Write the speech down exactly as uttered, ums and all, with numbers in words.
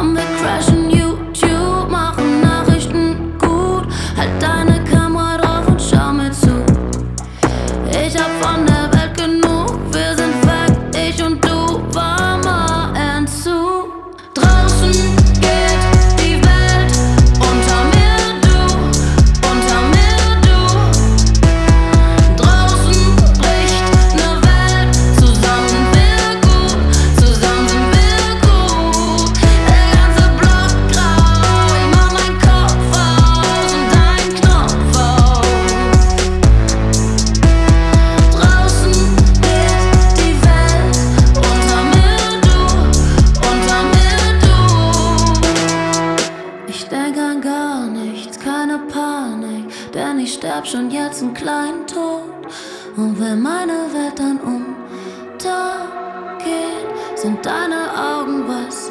Komm, wir crashen YouTube, machen Nachrichten gut. Halt deine Kamera drauf und schau mir zu. Ich hab von der Welt genug, wir sind Fakt, ich und du, warmer Entzug. Draußen geht die Welt, unter mir du, unter mir du. Draußen bricht ne Welt, zusammen sind wir gut, zusammen sind wir gut. Der ganze Block grau, ich mach meinen Kopf aus und deinen Knopf auf. Draußen geht die Welt, unter mir du, unter mir du. Ich denk an gar nichts, keine Panik, denn ich sterb schon jetzt einen kleinen Tod. Und wenn meine Welt dann untergeht, sind deine Augen was